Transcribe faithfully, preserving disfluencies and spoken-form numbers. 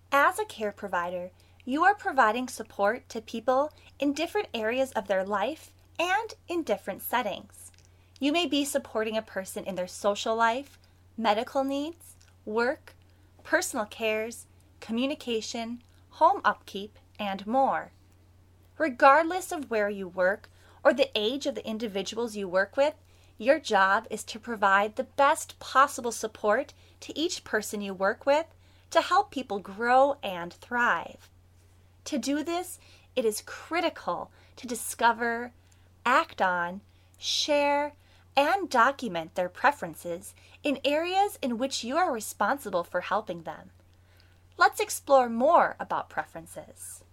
As a care provider, you are providing support to people in different areas of their life and in different settings. You may be supporting a person in their social life, medical needs, work, personal cares, communication, home upkeep, and more. Regardless of where you work or the age of the individuals you work with, your job is to provide the best possible support to each person you work with to help people grow and thrive. To do this, it is critical to discover, act on, share, and document their preferences in areas in which you are responsible for helping them. Let's explore more about preferences.